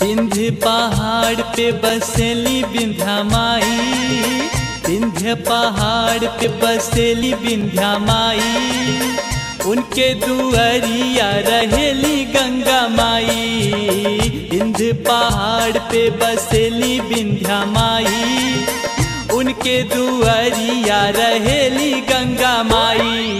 विंध्य पहाड़ पे बसेली विंध्या माई, विंध्य पहाड़ पे बसेली विंध्या माई, उनके दुआरिया रहेली गंगा माई। विंध्य पहाड़ पे बसेली विंध्या माई, उनके दुआरिया रहेली गंगा माई।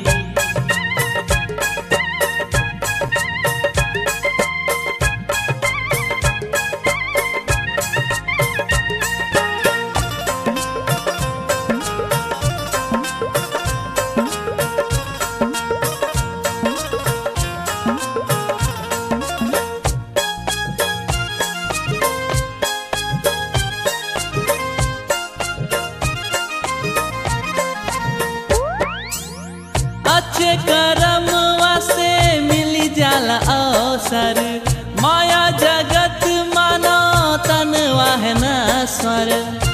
अच्छे करमवा से मिली जाला अवसर, माया जगत मानो तनवा है नश्वर।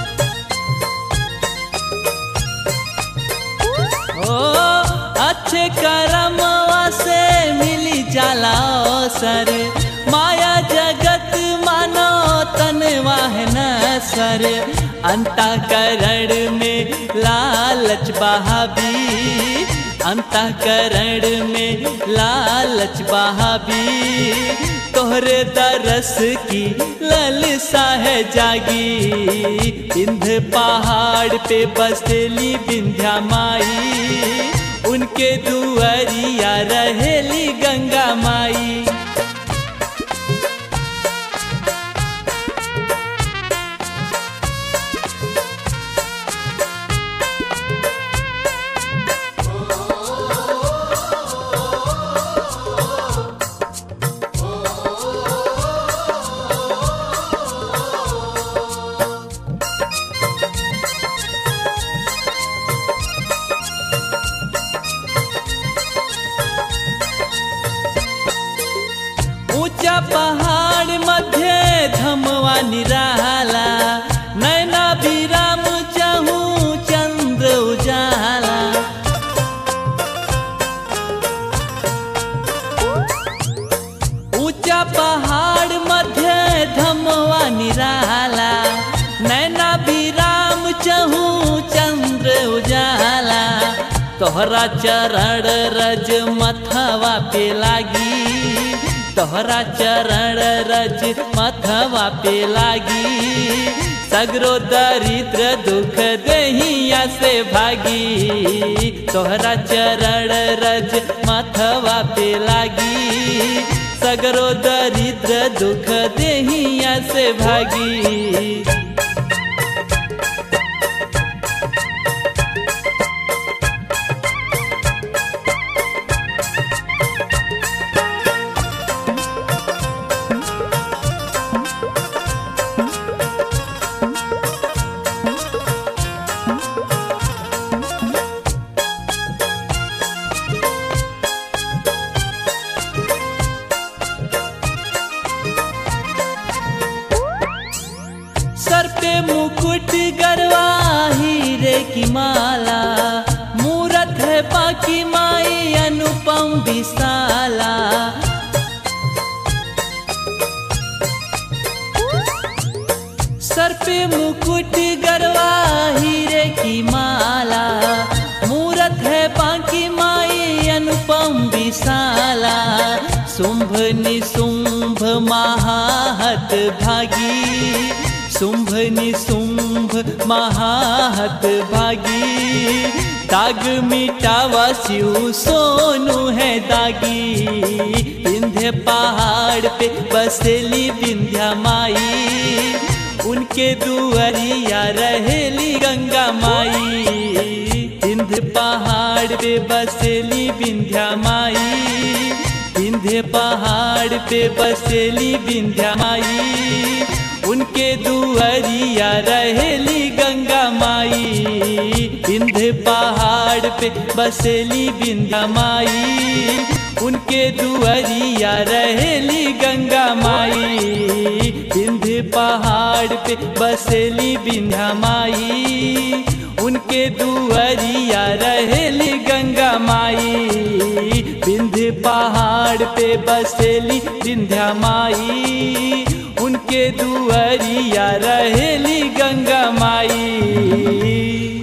ओ अच्छे करमवा से मिली जाला अवसर, माया जगत मानो तनवा है नश्वर। अंतःकरण में लालच बहावी, अंतःकरण में लालच बहावी, तोहरे दरस की ललसा है जागी। विंध्य पहाड़ पे बसेली विंध्या माई, उनके दुआरिया रहेली गंगा माई। ऊंचा पहाड़ मध्य धमवा निराला, नैना विराम चाहूं चंद्र उजाला। ऊंचा पहाड़ मध्य धमवा निराला, नैना विराम चाहूं चंद्र उजाला। तोहरा चरण रज मथवा पे लागी, तोहरा चरण रज मथवा पे लागी। सगरो दरिद्र दुख देहिया से भागी, तोहरा चरण रज मथवा पे लागी। सगरो दरिद्र दुख देहिया से भागी। सर पे मुकुट गरवा हीरे की माला, मूरत है बाकी माई अनुपम विशाला। सर पे मुकुट गरवा हीरे की माला, मूरत है बाकी माई अनुपम विशाला। शुंभ निशुंभ महाहत भागी, शुंभ निशुंभ महाहत भागी। दाग मिटावा शिव सोनू है दागी, विंध्य पहाड़ पे बसेली विंध्या माई, उनके दुआरिया रहेली गंगा माई। विंध्य पहाड़ पे बसेली विंध्या माई, विंध्य पहाड़ पे बसेली विंध्या माई, उनके दुआरिया रहेली गंगा माई। विंध्य पहाड़ पे बसेली विंध्या माई, उनके दुआरिया रहेली गंगा माई। विंध्य पहाड़ पे बसेली विंध्या माई, उनके दुआरिया रहेली गंगा माई। विंध्य पहाड़ पे बसेली विंध्या माई, के दुअरिया रहेली गंगा माई।